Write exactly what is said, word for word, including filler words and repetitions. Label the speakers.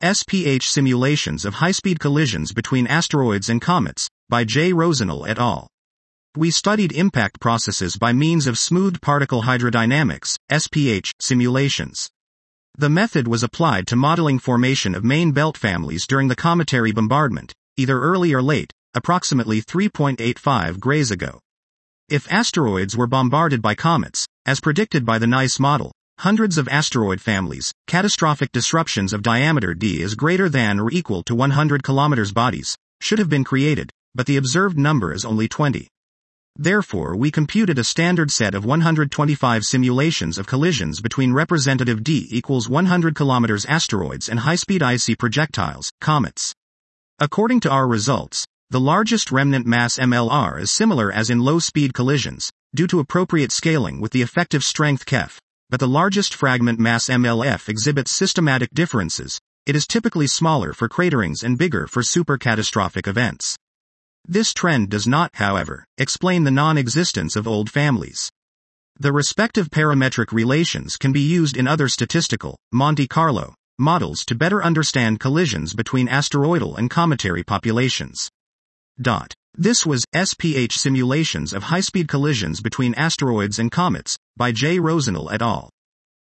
Speaker 1: S P H Simulations of High-Speed Collisions Between Asteroids and Comets, by J. Rosenell et al. We studied impact processes by means of smoothed particle hydrodynamics, S P H, simulations. The method was applied to modeling formation of main belt families during the cometary bombardment, either early or late, approximately three point eight five grays ago. If asteroids were bombarded by comets, as predicted by the NICE model, hundreds of asteroid families, catastrophic disruptions of diameter d is greater than or equal to one hundred kilometers bodies, should have been created, but the observed number is only twenty. Therefore we computed a standard set of one hundred twenty-five simulations of collisions between representative d equals one hundred kilometers asteroids and high-speed icy projectiles, comets. According to our results, the largest remnant mass M L R is similar as in low-speed collisions, due to appropriate scaling with the effective strength K E F, but the largest fragment mass M L F exhibits systematic differences. It is typically smaller for craterings and bigger for super-catastrophic events. This trend does not, however, explain the non-existence of old families. The respective parametric relations can be used in other statistical, Monte Carlo, models to better understand collisions between asteroidal and cometary populations. Dot. This was S P H Simulations of High-Speed Collisions Between Asteroids and Comets, by J. Rosenell et al.